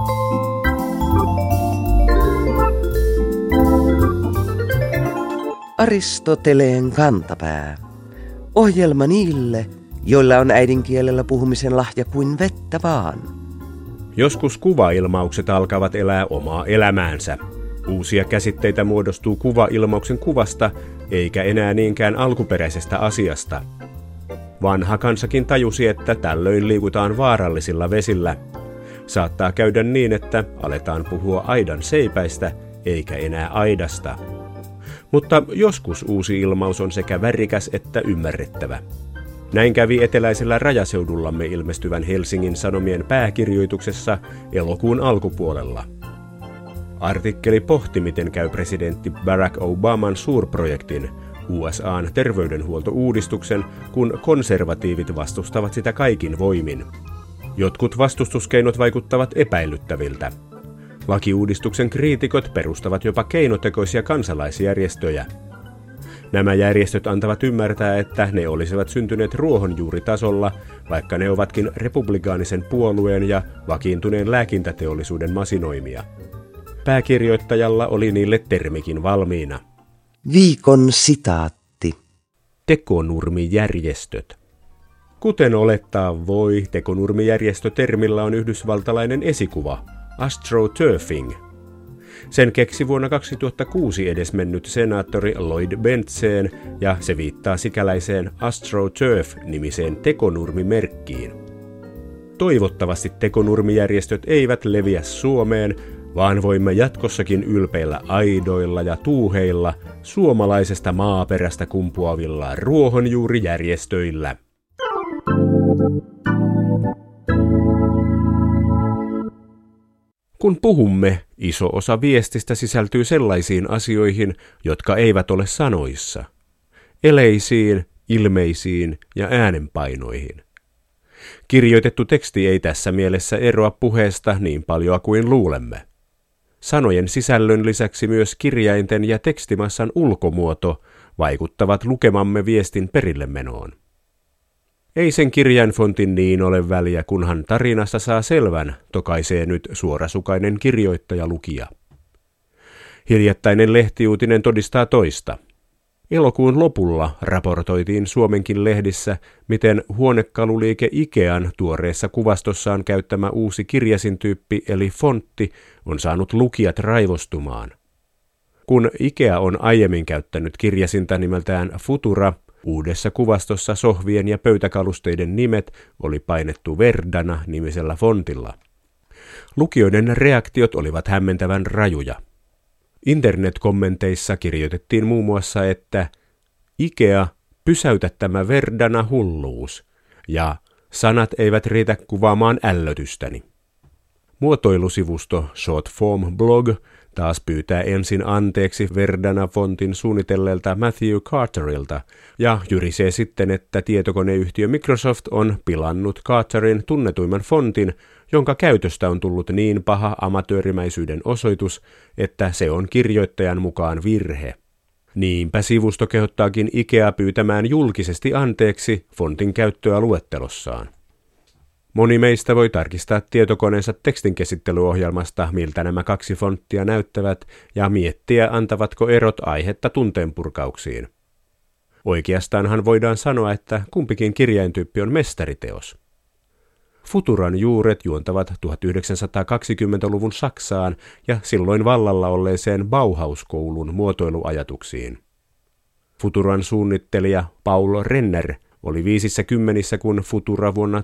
Aristoteleen kantapää. Ohjelma niille, joilla on äidinkielellä puhumisen lahja kuin vettä vaan. Joskus kuvailmaukset alkavat elää omaa elämäänsä. Uusia käsitteitä muodostuu kuvailmauksen kuvasta, eikä enää niinkään alkuperäisestä asiasta. Vanha kansakin tajusi, että tällöin liikutaan vaarallisilla vesillä. Saattaa käydä niin, että aletaan puhua aidan seipäistä, eikä enää aidasta. Mutta joskus uusi ilmaus on sekä värikäs että ymmärrettävä. Näin kävi eteläisellä rajaseudullamme ilmestyvän Helsingin Sanomien pääkirjoituksessa elokuun alkupuolella. Artikkeli pohti, miten käy presidentti Barack Obaman suurprojektin, USA:n terveydenhuoltouudistuksen, kun konservatiivit vastustavat sitä kaikin voimin. Jotkut vastustuskeinot vaikuttavat epäilyttäviltä. Lakiuudistuksen kriitikot perustavat jopa keinotekoisia kansalaisjärjestöjä. Nämä järjestöt antavat ymmärtää, että ne olisivat syntyneet ruohonjuuritasolla, vaikka ne ovatkin republikaanisen puolueen ja vakiintuneen lääkintäteollisuuden masinoimia. Pääkirjoittajalla oli niille termikin valmiina. Viikon sitaatti. Tekonurmijärjestöt. Kuten olettaa voi, tekonurmijärjestötermillä on yhdysvaltalainen esikuva, astroturfing. Sen keksi vuonna 2006 edesmennyt senaattori Lloyd Bentsen, ja se viittaa sikäläiseen AstroTurf-nimiseen tekonurmimerkkiin. Toivottavasti tekonurmijärjestöt eivät leviä Suomeen, vaan voimme jatkossakin ylpeillä aidoilla ja tuuheilla suomalaisesta maaperästä kumpuavilla ruohonjuurijärjestöillä. Kun puhumme, iso osa viestistä sisältyy sellaisiin asioihin, jotka eivät ole sanoissa. Eleisiin, ilmeisiin ja äänenpainoihin. Kirjoitettu teksti ei tässä mielessä eroa puheesta niin paljon kuin luulemme. Sanojen sisällön lisäksi myös kirjainten ja tekstimassan ulkomuoto vaikuttavat lukemamme viestin perille menoon. Ei sen kirjainfontin niin ole väliä, kunhan tarinasta saa selvän, tokaisee nyt suorasukainen kirjoittaja-lukija. Hiljattainen lehtiuutinen todistaa toista. Elokuun lopulla raportoitiin Suomenkin lehdissä, miten huonekaluliike Ikean tuoreessa kuvastossaan käyttämä uusi kirjasintyyppi eli fontti on saanut lukijat raivostumaan. Kun Ikea on aiemmin käyttänyt kirjasinta nimeltään Futura, uudessa kuvastossa sohvien ja pöytäkalusteiden nimet oli painettu Verdana-nimisellä fontilla. Lukijoiden reaktiot olivat hämmentävän rajuja. Internet-kommenteissa kirjoitettiin muun muassa, että Ikea, pysäytä tämä Verdana-hulluus, ja sanat eivät riitä kuvaamaan ällötystäni. Muotoilusivusto Shortform Blog taas pyytää ensin anteeksi Verdana-fontin suunnitelleelta Matthew Carterilta ja jyrisee sitten, että tietokoneyhtiö Microsoft on pilannut Carterin tunnetuimman fontin, jonka käytöstä on tullut niin paha amatöörimäisyyden osoitus, että se on kirjoittajan mukaan virhe. Niinpä sivusto kehottaakin Ikea pyytämään julkisesti anteeksi fontin käyttöä luettelossaan. Moni meistä voi tarkistaa tietokoneensa tekstinkäsittelyohjelmasta, miltä nämä kaksi fonttia näyttävät, ja miettiä, antavatko erot aihetta tunteenpurkauksiin. Oikeastaanhan voidaan sanoa, että kumpikin kirjaintyyppi on mestariteos. Futuran juuret juontavat 1920-luvun Saksaan ja silloin vallalla olleeseen Bauhaus-koulun muotoiluajatuksiin. Futuran suunnittelija Paul Renner oli 50, kun Futura vuonna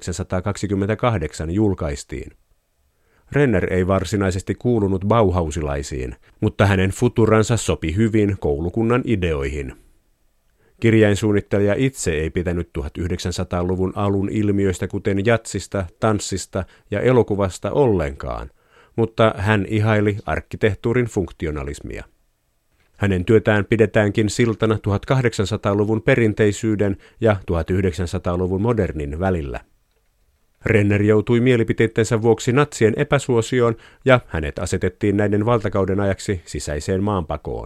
1928 julkaistiin. Renner ei varsinaisesti kuulunut bauhausilaisiin, mutta hänen Futuransa sopi hyvin koulukunnan ideoihin. Kirjainsuunnittelija itse ei pitänyt 1900-luvun alun ilmiöistä kuten jatsista, tanssista ja elokuvasta ollenkaan, mutta hän ihaili arkkitehtuurin funktionalismia. Hänen työtään pidetäänkin siltana 1800-luvun perinteisyyden ja 1900-luvun modernin välillä. Renner joutui mielipiteittensä vuoksi natsien epäsuosioon ja hänet asetettiin näiden valtakauden ajaksi sisäiseen maanpakoon.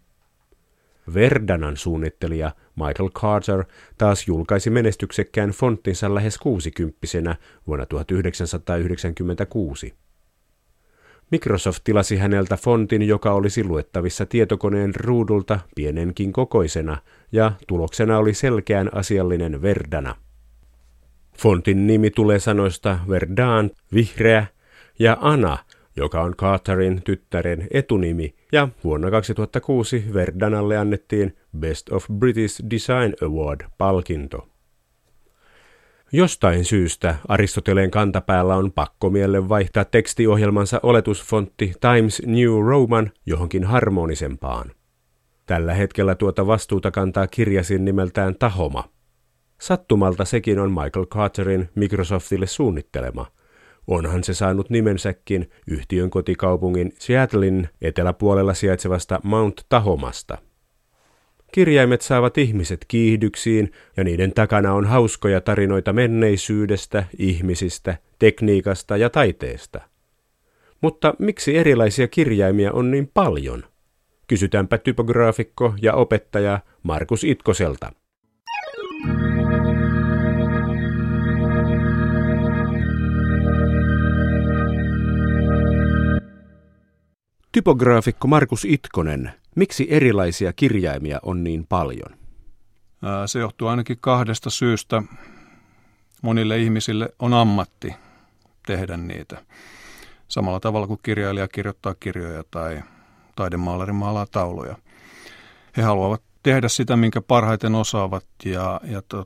Verdanan suunnittelija Michael Carter taas julkaisi menestyksekkään fonttinsa lähes 60-vuonna vuonna 1996. Microsoft tilasi häneltä fontin, joka olisi luettavissa tietokoneen ruudulta pienenkin kokoisena, ja tuloksena oli selkeän asiallinen Verdana. Fontin nimi tulee sanoista Verdaan, vihreä, ja Ana, joka on Carterin tyttären etunimi, ja vuonna 2006 Verdanalle annettiin Best of British Design Award-palkinto. Jostain syystä Aristoteleen kantapäällä on pakkomielle vaihtaa tekstiohjelmansa oletusfontti Times New Roman johonkin harmonisempaan. Tällä hetkellä tuota vastuuta kantaa kirjasin nimeltään Tahoma. Sattumalta sekin on Michael Carterin Microsoftille suunnittelema. Onhan se saanut nimensäkin yhtiön kotikaupungin Seattlein eteläpuolella sijaitsevasta Mount Tahomasta. Kirjaimet saavat ihmiset kiihdyksiin ja niiden takana on hauskoja tarinoita menneisyydestä, ihmisistä, tekniikasta ja taiteesta. Mutta miksi erilaisia kirjaimia on niin paljon? Kysytäänpä typograafikko ja opettaja Markus Itkoselta. Typograafikko Markus Itkonen, miksi erilaisia kirjaimia on niin paljon? Se johtuu ainakin kahdesta syystä. Monille ihmisille on ammatti tehdä niitä. Samalla tavalla kuin kirjailija kirjoittaa kirjoja tai taidemaalari maalaa tauluja. He haluavat tehdä sitä, minkä parhaiten osaavat ja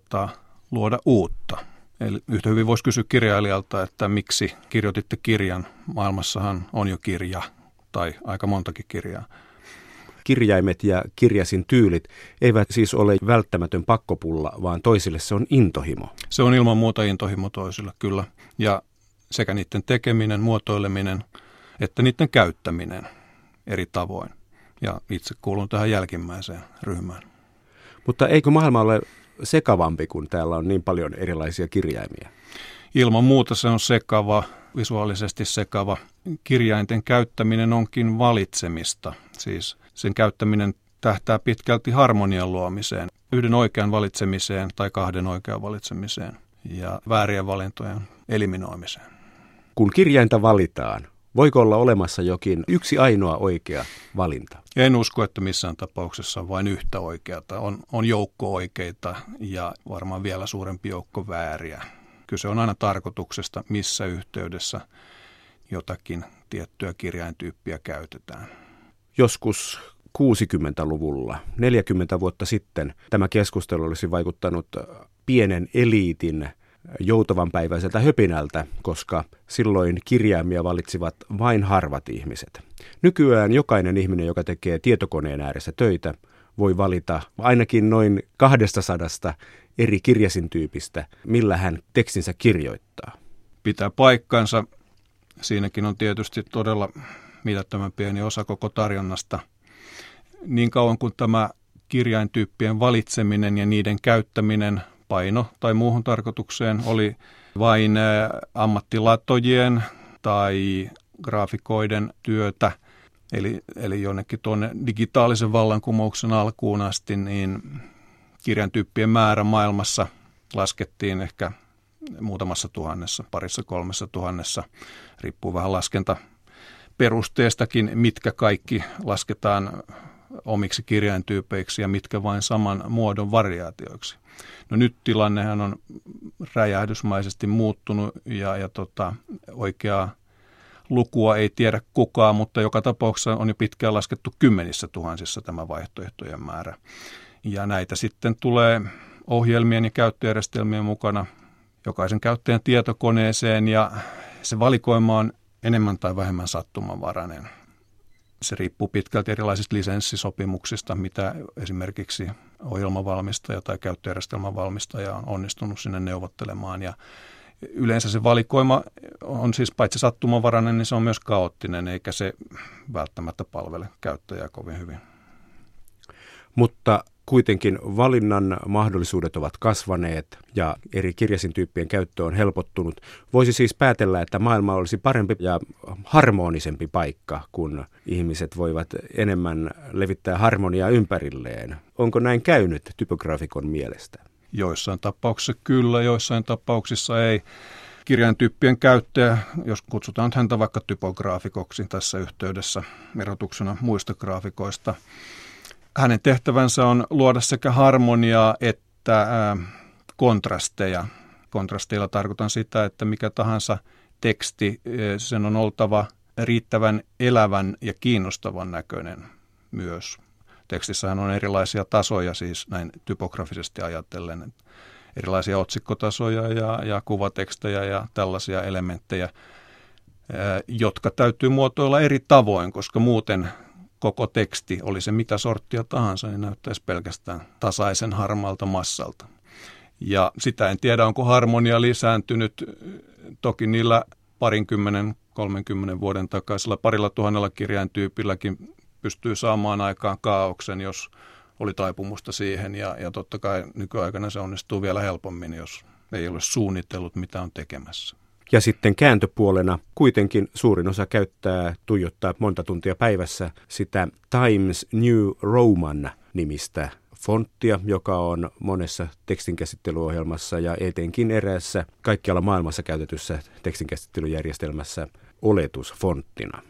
luoda uutta. Eli yhtä hyvin voisi kysyä kirjailijalta, että miksi kirjoititte kirjan. Maailmassahan on jo kirja tai aika montakin kirjaa. Kirjaimet ja kirjasin tyylit eivät siis ole välttämätön pakkopulla, vaan toisille se on intohimo. Se on ilman muuta intohimo toisille, kyllä. Ja sekä niiden tekeminen, muotoileminen, että niiden käyttäminen eri tavoin. Ja itse kuulun tähän jälkimmäiseen ryhmään. Mutta eikö maailma ole sekavampi, kun täällä on niin paljon erilaisia kirjaimia? Ilman muuta se on sekava, visuaalisesti sekava. Kirjainten käyttäminen onkin valitsemista. Siis sen käyttäminen tähtää pitkälti harmonian luomiseen, yhden oikean valitsemiseen tai kahden oikean valitsemiseen ja väärien valintojen eliminoimiseen. Kun kirjainta valitaan, voiko olla olemassa jokin yksi ainoa oikea valinta? En usko, että missään tapauksessa on vain yhtä oikeata. On joukko oikeita ja varmaan vielä suurempi joukko vääriä. Kyse on aina tarkoituksesta, missä yhteydessä jotakin tiettyä kirjaintyyppiä käytetään. Joskus 60-luvulla, 40 vuotta sitten, tämä keskustelu olisi vaikuttanut pienen eliitin joutavanpäiväiseltä höpinältä, koska silloin kirjaimia valitsivat vain harvat ihmiset. Nykyään jokainen ihminen, joka tekee tietokoneen ääressä töitä, voi valita ainakin noin 200 eri kirjasintyypistä, millä hän tekstinsä kirjoittaa. Pitää paikkansa. Siinäkin on tietysti todella mitättömän pieni osa koko tarjonnasta. Niin kauan kuin tämä kirjaintyyppien valitseminen ja niiden käyttäminen paino- tai muuhun tarkoitukseen oli vain ammattilatojien tai graafikoiden työtä, eli jonnekin tuonne digitaalisen vallankumouksen alkuun asti, niin kirjaintyyppien määrä maailmassa laskettiin ehkä muutamassa tuhannessa, 2,000–3,000, riippuu vähän laskentaperusteestakin, mitkä kaikki lasketaan omiksi kirjaintyypeiksi ja mitkä vain saman muodon variaatioiksi. No nyt tilannehan on räjähdysmäisesti muuttunut ja oikeaa lukua ei tiedä kukaan, mutta joka tapauksessa on jo pitkään laskettu 10,000 tämä vaihtoehtojen määrä. Ja näitä sitten tulee ohjelmien ja käyttöjärjestelmien mukana jokaisen käyttäjän tietokoneeseen ja se valikoima on enemmän tai vähemmän sattumanvarainen. Se riippuu pitkälti erilaisista lisenssisopimuksista, mitä esimerkiksi ohjelmavalmistaja tai käyttöjärjestelmän valmistaja on onnistunut sinne neuvottelemaan. Ja yleensä se valikoima on siis paitsi sattumanvarainen, niin se on myös kaoottinen, eikä se välttämättä palvele käyttäjää kovin hyvin. Mutta kuitenkin valinnan mahdollisuudet ovat kasvaneet ja eri kirjasintyyppien käyttö on helpottunut. Voisi siis päätellä, että maailma olisi parempi ja harmonisempi paikka, kun ihmiset voivat enemmän levittää harmoniaa ympärilleen. Onko näin käynyt typograafikon mielestä? Joissain tapauksissa kyllä, joissain tapauksissa ei. kirjaintyyppien käyttäjä, jos kutsutaan häntä vaikka typograafikoksi tässä yhteydessä erotuksena muista graafikoista. Hänen tehtävänsä on luoda sekä harmoniaa että kontrasteja. Kontrasteilla tarkoitan sitä, että mikä tahansa teksti, sen on oltava riittävän elävän ja kiinnostavan näköinen myös. Tekstissähän on erilaisia tasoja, siis näin typografisesti ajatellen, erilaisia otsikkotasoja ja kuvatekstejä ja tällaisia elementtejä, jotka täytyy muotoilla eri tavoin, koska muuten koko teksti, oli se mitä sorttia tahansa, niin näyttäisi pelkästään tasaisen harmaalta massalta. Ja sitä en tiedä, onko harmonia lisääntynyt. Toki niillä 20-30 vuoden takaisilla 2,000 kirjaintyypilläkin pystyy saamaan aikaan kaaoksen, jos oli taipumusta siihen. Ja totta kai nykyaikana se onnistuu vielä helpommin, jos ei ole suunnitellut, mitä on tekemässä. Ja sitten kääntöpuolena kuitenkin suurin osa tuijottaa monta tuntia päivässä sitä Times New Roman -nimistä fonttia, joka on monessa tekstinkäsittelyohjelmassa ja etenkin eräässä kaikkialla maailmassa käytetyssä tekstinkäsittelyjärjestelmässä oletusfonttina.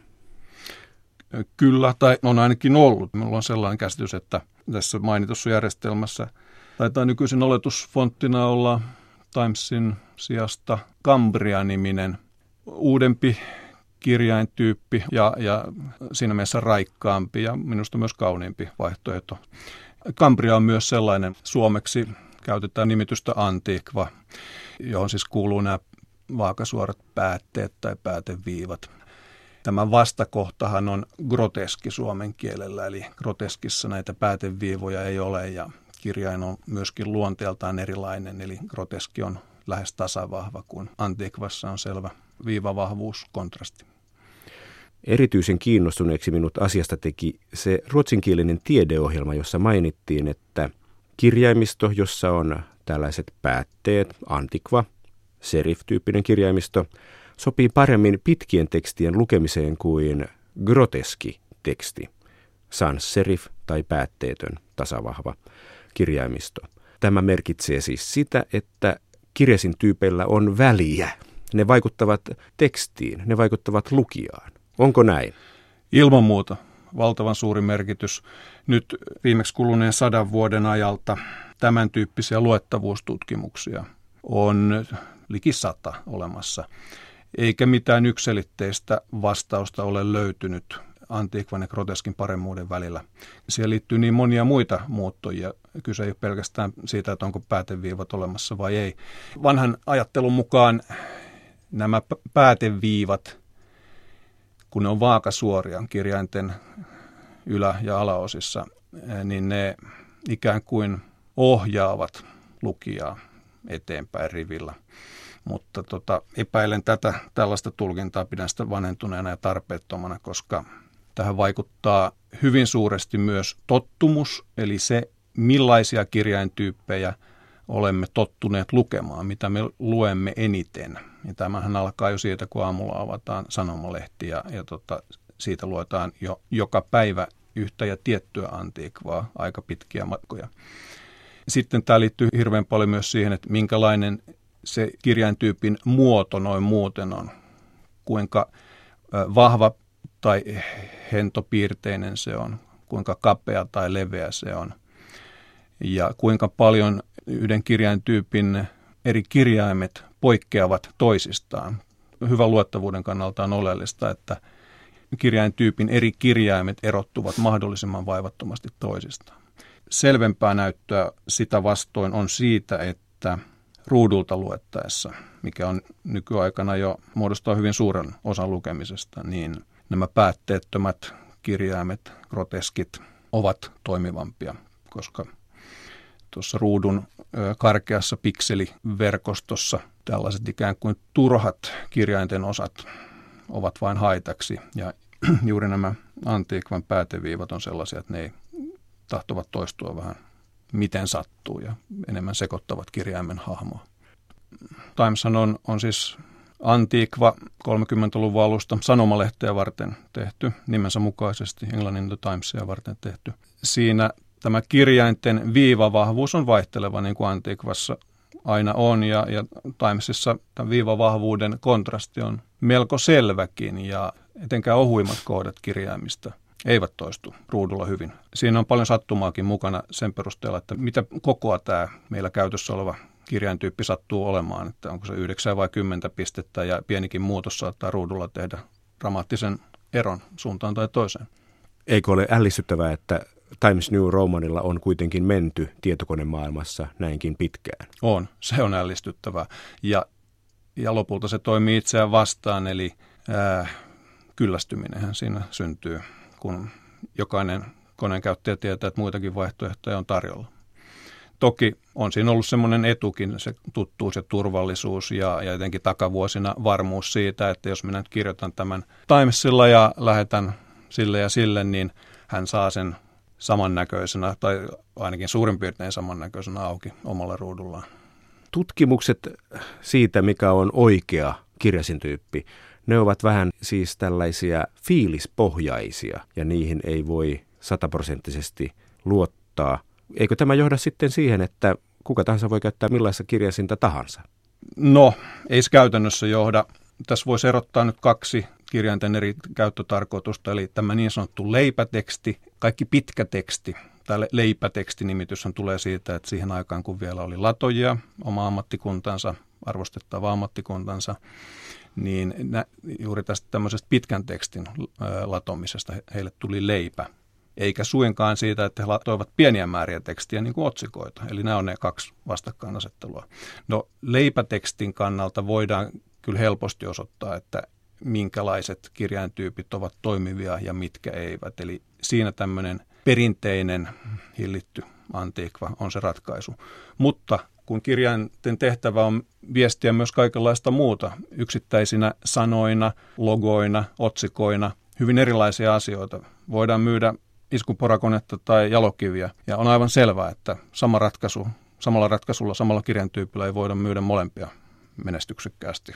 Kyllä, tai on ainakin ollut. Minulla on sellainen käsitys, että tässä mainitussa järjestelmässä taitaa nykyisin oletusfonttina olla Timesin sijasta Cambria-niminen uudempi kirjaintyyppi ja siinä mielessä raikkaampi ja minusta myös kauniimpi vaihtoehto. Cambria on myös sellainen, suomeksi käytetään nimitystä antiqua, johon siis kuuluu nämä vaakasuorat päätteet tai pääteviivat. Tämä vastakohtahan on groteski suomen kielellä, eli groteskissa näitä pääteviivoja ei ole ja kirjain on myöskin luonteeltaan erilainen, eli groteski on lähes tasavahva, kun antiquassa on selvä viivavahvuus, kontrasti. Erityisen kiinnostuneeksi minut asiasta teki se ruotsinkielinen tiedeohjelma, jossa mainittiin, että kirjaimisto, jossa on tällaiset päätteet, antiqua, serif-tyyppinen kirjaimisto, sopii paremmin pitkien tekstien lukemiseen kuin groteski teksti, sans serif tai päätteetön tasavahva kirjaimisto. Tämä merkitsee siis sitä, että kirjasin tyypeillä on väliä. Ne vaikuttavat tekstiin, ne vaikuttavat lukijaan. Onko näin? Ilman muuta. Valtavan suuri merkitys. Nyt viimeksi kuluneen 100 vuoden ajalta tämän tyyppisiä luettavuustutkimuksia on liki 100 olemassa. Eikä mitään yksiselitteistä vastausta ole löytynyt antiquan ja groteskin paremmuuden välillä. Siihen liittyy niin monia muita muuttojia. Kyse ei ole pelkästään siitä, että onko pääteviivat olemassa vai ei. Vanhan ajattelun mukaan nämä pääteviivat, kun ne on vaakasuoria kirjainten ylä- ja alaosissa, niin ne ikään kuin ohjaavat lukijaa eteenpäin rivillä. Mutta epäilen tällaista tulkintaa, pidän sitä vanhentuneena ja tarpeettomana, koska tähän vaikuttaa hyvin suuresti myös tottumus, eli se millaisia kirjaintyyppejä olemme tottuneet lukemaan, mitä me luemme eniten. Ja tämähän alkaa jo siitä, kun aamulla avataan sanomalehti ja siitä luetaan jo joka päivä yhtä ja tiettyä antiikvaa, aika pitkiä matkoja. Sitten tämä liittyy hirveän paljon myös siihen, että minkälainen se kirjaintyypin muoto noin muuten on, kuinka vahva tai hentopiirteinen se on, kuinka kapea tai leveä se on ja kuinka paljon yhden kirjaintyypin eri kirjaimet poikkeavat toisistaan. Hyvän luettavuuden kannalta on oleellista, että kirjaintyypin eri kirjaimet erottuvat mahdollisimman vaivattomasti toisistaan. Selvempää näyttöä sitä vastoin on siitä, että ruudulta luettaessa, mikä on nykyaikana jo muodostaa hyvin suuren osan lukemisesta, niin nämä päätteettömät kirjaimet, groteskit, ovat toimivampia, koska tuossa ruudun karkeassa pikseliverkostossa tällaiset ikään kuin turhat kirjainten osat ovat vain haitaksi. Ja juuri nämä antiikvan pääteviivat on sellaisia, että ne ei tahtovat toistua vähän miten sattuu ja enemmän sekoittavat kirjaimen hahmoa. Timeshan on siis antiikva 30-luvun alusta sanomalehteä varten tehty, nimensä mukaisesti Englannin The Timesia varten tehty. Siinä tämä kirjainten viivavahvuus on vaihteleva niin kuin antiikvassa aina on, ja Timesissa tämän viivavahvuuden kontrasti on melko selväkin, ja etenkään ohuimmat kohdat kirjaimista eivät toistu ruudulla hyvin. Siinä on paljon sattumaakin mukana sen perusteella, että mitä kokoa tämä meillä käytössä oleva kirjaintyyppi sattuu olemaan, että onko se 9 vai 10 pistettä, ja pienikin muutos saattaa ruudulla tehdä dramaattisen eron suuntaan tai toiseen. Eikö ole ällistyttävää, että Times New Romanilla on kuitenkin menty tietokonemaailmassa näinkin pitkään? Se on ällistyttävää. Ja lopulta se toimii itseään vastaan, eli kyllästyminenhän siinä syntyy, kun jokainen koneen käyttäjä tietää, että muitakin vaihtoehtoja on tarjolla. Toki on siinä ollut semmoinen etukin, se tuttuus ja turvallisuus ja jotenkin takavuosina varmuus siitä, että jos minä nyt kirjoitan tämän Timesilla ja lähetän sille ja sille, niin hän saa sen samannäköisenä tai ainakin suurin piirtein samannäköisenä auki omalla ruudullaan. Tutkimukset siitä, mikä on oikea kirjasintyyppi, ne ovat vähän siis tällaisia fiilispohjaisia ja niihin ei voi 100% luottaa. Eikö tämä johda sitten siihen, että kuka tahansa voi käyttää millaista kirjasinta tahansa? No, ei se käytännössä johda. Tässä voisi erottaa nyt 2 kirjainten eri käyttötarkoitusta, eli tämä niin sanottu leipäteksti, kaikki pitkä teksti. Tämä leipätekstinimityshän tulee siitä, että siihen aikaan, kun vielä oli latojia, oma ammattikuntansa, arvostettava ammattikuntansa, niin juuri tästä tämmöisestä pitkän tekstin latomisesta heille tuli leipä. Eikä suinkaan siitä, että he latoivat pieniä määriä tekstiä niin kuin otsikoita. Eli nämä on ne 2 vastakkainasettelua. No, leipätekstin kannalta voidaan kyllä helposti osoittaa, että minkälaiset kirjaintyypit ovat toimivia ja mitkä eivät. Eli siinä tämmöinen perinteinen hillitty antiikva on se ratkaisu. Mutta kun kirjainten tehtävä on viestiä myös kaikenlaista muuta, yksittäisinä sanoina, logoina, otsikoina, hyvin erilaisia asioita. Voidaan myydä iskuporakonetta tai jalokiviä, ja on aivan selvää, että samalla ratkaisulla, samalla kirjaintyypillä ei voida myydä molempia menestyksekkäästi.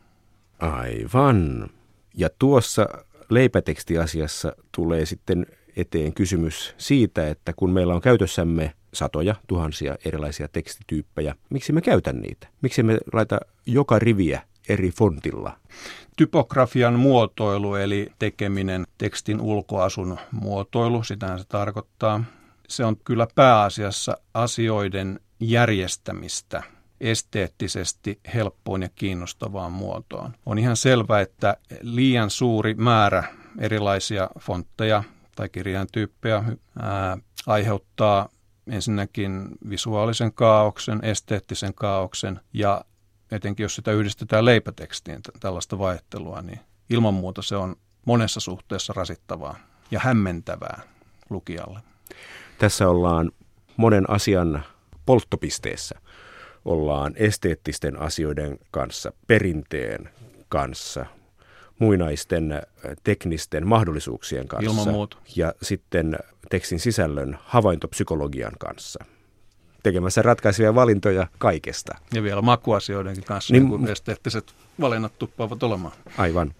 Aivan. Ja tuossa leipätekstiasiassa tulee sitten eteen kysymys siitä, että kun meillä on käytössämme satoja, tuhansia erilaisia tekstityyppejä, miksi me käytän niitä? Miksi me laita joka riviä eri fontilla? Typografian muotoilu, eli tekeminen, tekstin ulkoasun muotoilu, sitähän se tarkoittaa. Se on kyllä pääasiassa asioiden järjestämistä esteettisesti helppoon ja kiinnostavaan muotoon. On ihan selvä, että liian suuri määrä erilaisia fontteja tai kirjaintyyppejä aiheuttaa ensinnäkin visuaalisen kaaoksen, esteettisen kaaoksen, ja etenkin jos sitä yhdistetään leipätekstiin, tällaista vaihtelua, niin ilman muuta se on monessa suhteessa rasittavaa ja hämmentävää lukijalle. Tässä ollaan monen asian polttopisteessä. Ollaan esteettisten asioiden kanssa, perinteen kanssa, muinaisten teknisten mahdollisuuksien kanssa. Ilman muuta. Ja sitten tekstin sisällön havaintopsykologian kanssa. Tekemässä ratkaisevia valintoja kaikesta. Ja vielä makuasioidenkin kanssa, niin kuin esteettiset valinnat tuppaavat olemaan. Aivan.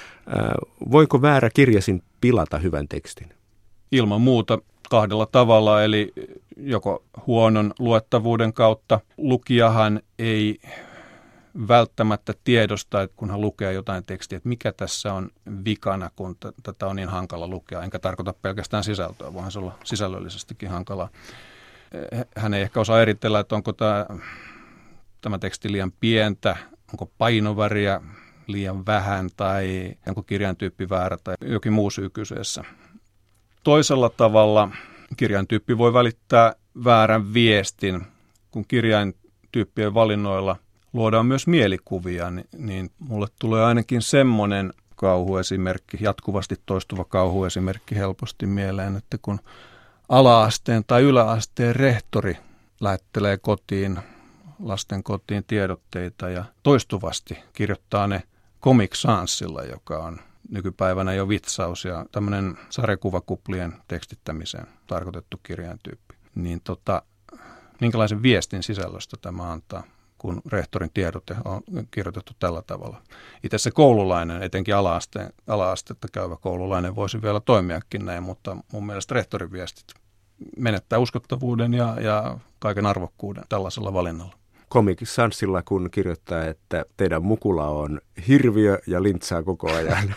Voiko väärä kirjasin pilata hyvän tekstin? Ilman muuta 2 tavalla, eli joko huonon luettavuuden kautta. Lukijahan ei välttämättä tiedosta, että kun hän lukee jotain tekstiä, että mikä tässä on vikana, kun tätä on niin hankala lukea. Enkä tarkoita pelkästään sisältöä, voihan se olla sisällöllisestikin hankalaa. Hän ei ehkä osaa eritellä, että onko tämä teksti liian pientä, onko painoväriä liian vähän tai onko kirjaintyyppi väärä tai jokin muu syy kyseessä. Toisella tavalla kirjaintyyppi voi välittää väärän viestin, kun kirjaintyyppien valinnoilla luodaan myös mielikuvia, niin mulle tulee ainakin semmoinen kauhuesimerkki, jatkuvasti toistuva kauhuesimerkki helposti mieleen, että kun ala-asteen tai yläasteen rehtori lähettelee lasten kotiin tiedotteita ja toistuvasti kirjoittaa ne Comic Sansilla, joka on nykypäivänä jo vitsaus ja tämmöinen sarjakuvakuplien tekstittämiseen tarkoitettu kirjaintyyppi. Niin minkälaisen viestin sisällöstä tämä antaa, kun rehtorin tiedote on kirjoitettu tällä tavalla. Itse se koululainen, etenkin ala-astetta käyvä koululainen voisi vielä toimiakin näin, mutta mun mielestä rehtorin viestit menettää uskottavuuden ja kaiken arvokkuuden tällaisella valinnalla. Comic Sansilla, kun kirjoittaa, että teidän mukula on hirviö ja lintsaa koko ajan,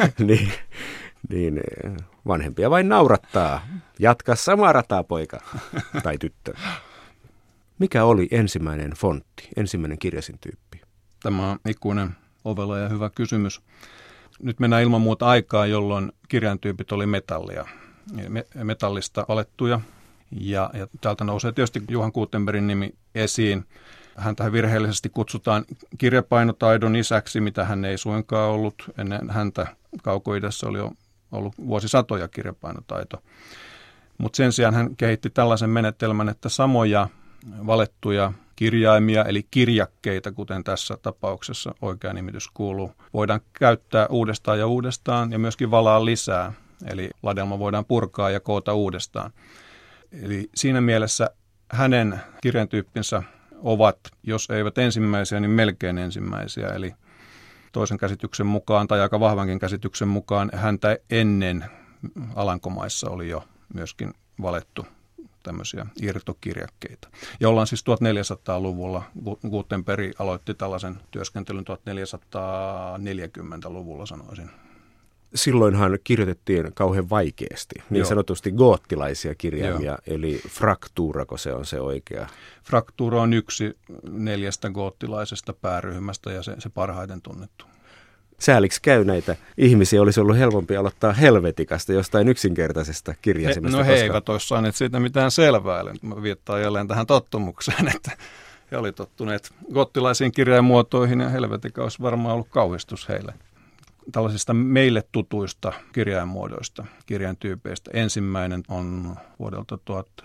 niin vanhempia vain naurattaa. Jatka samaa rataa, poika tai tyttö. Mikä oli ensimmäinen fontti, ensimmäinen kirjasin tyyppi? Tämä on ikuinen ovela ja hyvä kysymys. Nyt mennään ilman muuta aikaa, jolloin kirjaintyypit oli metallia, metallista valettuja. Ja täältä nousee tietysti Johan Gutenbergin nimi esiin. Häntä virheellisesti kutsutaan kirjapainotaidon isäksi, mitä hän ei suinkaan ollut. Ennen häntä Kaukoidässä oli jo ollut vuosisatoja kirjapainotaito. Mutta sen sijaan hän kehitti tällaisen menetelmän, että samoja valettuja kirjaimia, eli kirjakkeita, kuten tässä tapauksessa oikea nimitys kuuluu, voidaan käyttää uudestaan ja uudestaan ja myöskin valaa lisää. Eli ladelma voidaan purkaa ja koota uudestaan. Eli siinä mielessä hänen kirjaintyyppinsä ovat, jos eivät ensimmäisiä, niin melkein ensimmäisiä. Eli toisen käsityksen mukaan tai aika vahvankin käsityksen mukaan häntä ennen Alankomaissa oli jo myöskin valettu tämmöisiä irtokirjakkeita. Ja ollaan siis 1400-luvulla. Gutenberg aloitti tällaisen työskentelyn 1440-luvulla, sanoisin. Silloinhan kirjoitettiin kauhean vaikeasti, niin sanotusti goottilaisia kirjaimia, eli fraktuurako se on se oikea? Fraktuura on yksi 4 goottilaisesta pääryhmästä ja se parhaiten tunnettu. Sääliksi käy näitä ihmisiä, olisi ollut helpompi aloittaa helvetikasta jostain yksinkertaisesta kirjaisimesta. He eivät olisi saaneet siitä mitään selvää, eli mä viittaan jälleen tähän tottumukseen, että he oli tottuneet goottilaisiin kirjainmuotoihin ja helvetika olisi varmaan ollut kauhistus heille. Tällaisista meille tutuista kirjainmuodoista, kirjaintyypeistä. Ensimmäinen on vuodelta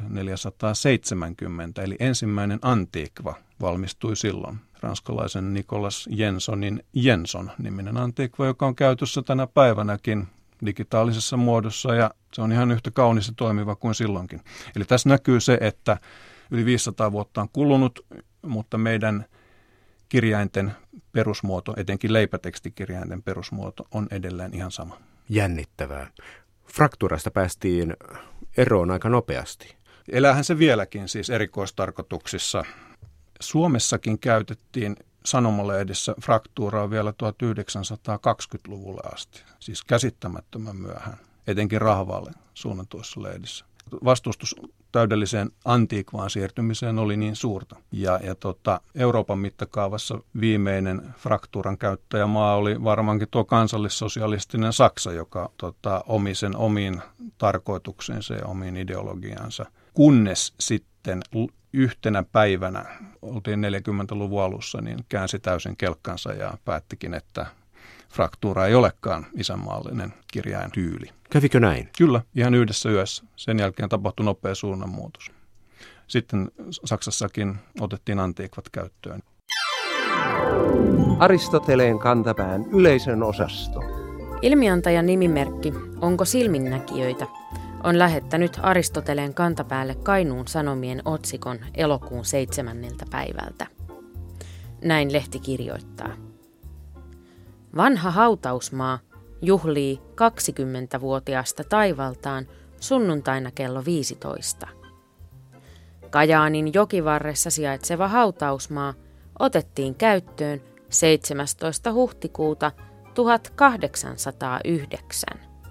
1470, eli ensimmäinen antiikva valmistui silloin. Ranskalaisen Nicolas Jensonin Jenson-niminen antiikva, joka on käytössä tänä päivänäkin digitaalisessa muodossa, ja se on ihan yhtä kaunis ja toimiva kuin silloinkin. Eli tässä näkyy se, että yli 500 vuotta on kulunut, mutta meidän kirjainten perusmuoto, etenkin leipätekstikirjainten perusmuoto, on edelleen ihan sama. Jännittävää. Fraktuurasta päästiin eroon aika nopeasti. Eläähän se vieläkin siis erikoistarkoituksissa. Suomessakin käytettiin sanomalehdissä fraktuuraa vielä 1920-luvulle asti, siis käsittämättömän myöhään, etenkin rahvaalle suunnatuissa lehdissä. Vastustus täydelliseen antiikvaan siirtymiseen oli niin suurta. Ja Euroopan mittakaavassa viimeinen fraktuuran käyttäjämaa oli varmaankin tuo kansallissosialistinen Saksa, joka omi sen omiin tarkoituksiinsa ja omiin ideologiansa. Kunnes sitten yhtenä päivänä, oltiin 40-luvun alussa, niin käänsi täysin kelkkansa ja päättikin, että fraktuura ei olekaan isänmaallinen kirjaintyyli. Kävikö näin? Kyllä, ihan yhdessä yössä. Sen jälkeen tapahtui nopea suunnanmuutos. Sitten Saksassakin otettiin antiikvat käyttöön. Aristoteleen kantapään yleisön osasto. Ilmiantajan nimimerkki Onko silminnäkijöitä on lähettänyt Aristoteleen kantapäälle Kainuun Sanomien otsikon elokuun 7. päivältä. Näin lehti kirjoittaa. Vanha hautausmaa juhlii 20-vuotiaasta taivaltaan sunnuntaina kello 15. Kajaanin jokivarressa sijaitseva hautausmaa otettiin käyttöön 17. huhtikuuta 1809.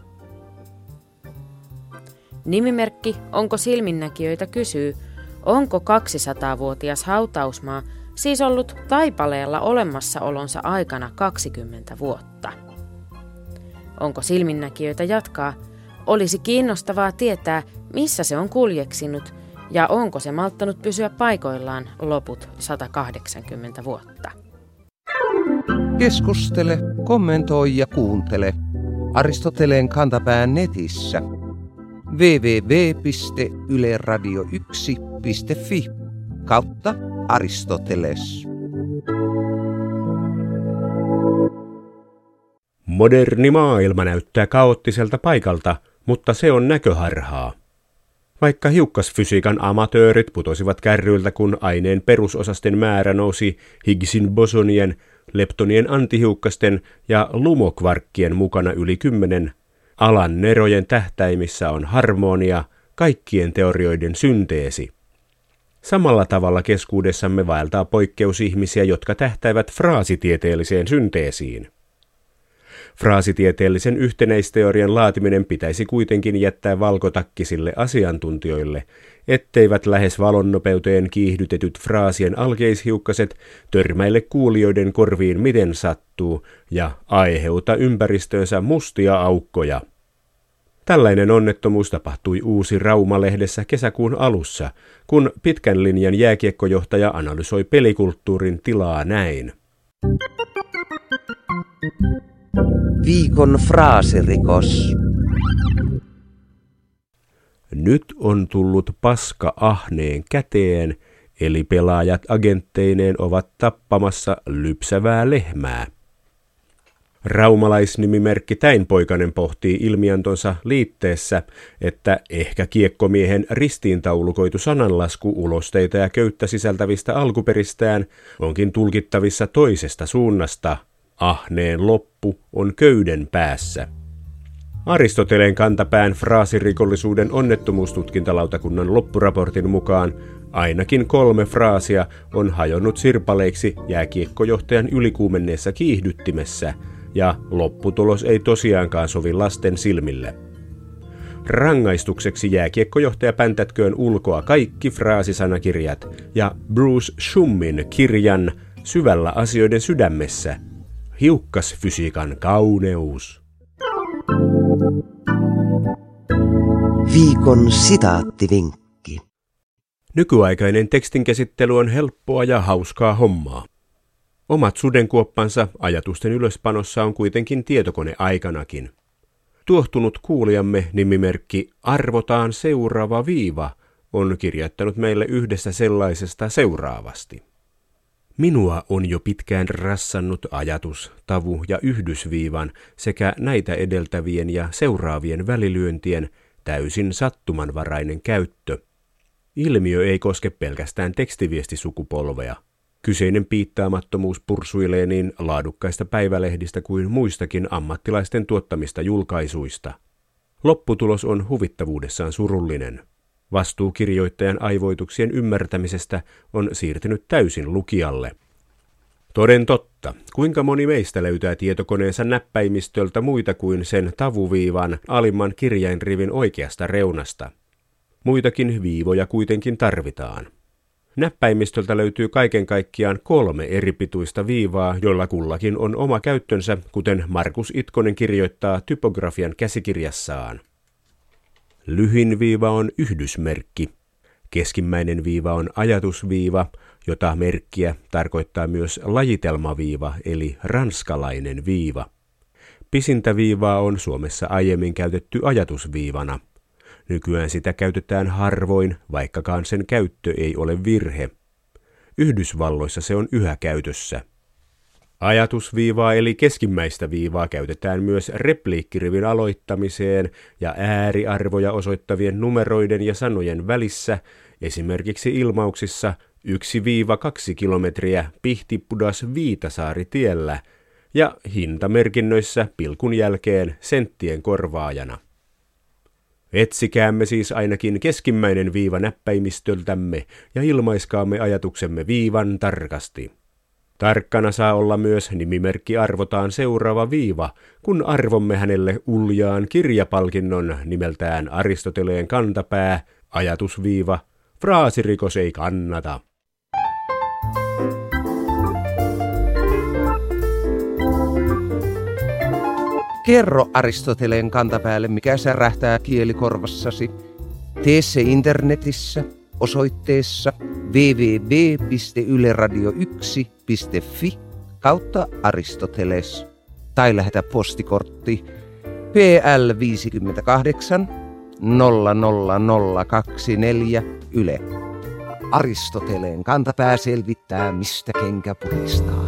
Nimimerkki Onko silminnäkijöitä kysyy, onko 200-vuotias hautausmaa siis ollut Taipaleella olemassaolonsa aikana 20 vuotta. Onko silminnäkijöitä jatkaa, olisi kiinnostavaa tietää, missä se on kuljeksinut ja onko se malttanut pysyä paikoillaan loput 180 vuotta. Keskustele, kommentoi ja kuuntele Aristoteleen kantapään netissä www.yleradio1.fi/Aristoteles. Moderni maailma näyttää kaoottiselta paikalta, mutta se on näköharhaa. Vaikka hiukkasfysiikan amatöörit putosivat kärryiltä, kun aineen perusosasten määrä nousi Higgsin bosonien, leptonien antihiukkasten ja lumokvarkkien mukana yli 10, alan nerojen tähtäimissä on harmonia, kaikkien teorioiden synteesi. Samalla tavalla keskuudessamme vaeltaa poikkeusihmisiä, jotka tähtäävät fraasitieteelliseen synteesiin. Fraasitieteellisen yhtenäisteorian laatiminen pitäisi kuitenkin jättää valkotakkisille asiantuntijoille, etteivät lähes valonnopeuteen kiihdytetyt fraasien alkeishiukkaset törmäile kuulijoiden korviin miten sattuu ja aiheuta ympäristöönsä mustia aukkoja. Tällainen onnettomuus tapahtui Uusi Rauma-lehdessä kesäkuun alussa, kun pitkän linjan jääkiekkojohtaja analysoi pelikulttuurin tilaa näin. Viikon fraasirikos. Nyt on tullut paska ahneen käteen, eli pelaajat agentteineen ovat tappamassa lypsävää lehmää. Raumalaisnimimerkki Täinpoikanen pohtii ilmiantonsa liitteessä, että ehkä kiekkomiehen ristiintaulukoitu sananlasku ulosteita ja köyttä sisältävistä alkuperistään onkin tulkittavissa toisesta suunnasta. Ahneen loppu on köyden päässä. Aristoteleen kantapään fraasirikollisuuden onnettomuustutkintalautakunnan loppuraportin mukaan ainakin 3 fraasia on hajonnut sirpaleiksi jääkiekkojohtajan ylikuumenneessa kiihdyttimessä, ja lopputulos ei tosiaankaan sovi lasten silmille. Rangaistukseksi jääkiekkojohtaja päntätköön ulkoa kaikki fraasisanakirjat ja Bruce Schummin kirjan Syvällä asioiden sydämessä, hiukkasfysiikan kauneus. Viikon sitaattivinkki. Nykyaikainen tekstinkäsittely on helppoa ja hauskaa hommaa. Omat sudenkuoppansa ajatusten ylöspanossa on kuitenkin tietokoneaikanakin. Tuohtunut kuulijamme nimimerkki Arvotaan seuraava viiva on kirjoittanut meille yhdestä sellaisesta seuraavasti. Minua on jo pitkään rassannut ajatus, tavu ja yhdysviivan sekä näitä edeltävien ja seuraavien välilyöntien täysin sattumanvarainen käyttö. Ilmiö ei koske pelkästään tekstiviestisukupolvea. Kyseinen piittaamattomuus pursuilee niin laadukkaista päivälehdistä kuin muistakin ammattilaisten tuottamista julkaisuista. Lopputulos on huvittavuudessaan surullinen. Vastuu kirjoittajan aivoituksien ymmärtämisestä on siirtynyt täysin lukijalle. Toden totta, kuinka moni meistä löytää tietokoneensa näppäimistöltä muita kuin sen tavuviivan alimman kirjainrivin oikeasta reunasta? Muitakin viivoja kuitenkin tarvitaan. Näppäimistöltä löytyy kaiken kaikkiaan 3 eri pituista viivaa, joilla kullakin on oma käyttönsä, kuten Markus Itkonen kirjoittaa typografian käsikirjassaan. Lyhin viiva on yhdysmerkki. Keskimmäinen viiva on ajatusviiva, jota merkkiä tarkoittaa myös lajitelmaviiva eli ranskalainen viiva. Pisintä viivaa on Suomessa aiemmin käytetty ajatusviivana. Nykyään sitä käytetään harvoin, vaikkakaan sen käyttö ei ole virhe. Yhdysvalloissa se on yhä käytössä. Ajatusviivaa eli keskimmäistä viivaa käytetään myös repliikkirivin aloittamiseen ja ääriarvoja osoittavien numeroiden ja sanojen välissä, esimerkiksi ilmauksissa 1-2 kilometriä Pihtipudas Viitasaari-tiellä ja hintamerkinnöissä pilkun jälkeen senttien korvaajana. Etsikäämme siis ainakin keskimmäinen viiva näppäimistöltämme ja ilmaiskaamme ajatuksemme viivan tarkasti. Tarkkana saa olla myös nimimerkki Arvotaan seuraava viiva, kun arvomme hänelle uljaan kirjapalkinnon nimeltään Aristoteleen kantapää, ajatusviiva, fraasirikos ei kannata. Kerro Aristoteleen kantapäälle, mikä särähtää kielikorvassasi. Tee se internetissä osoitteessa www.yleradio1.fi/Aristoteles tai lähetä postikortti PL 58 00024 Yle. Aristoteleen kantapää selvittää, mistä kenkä puristaa.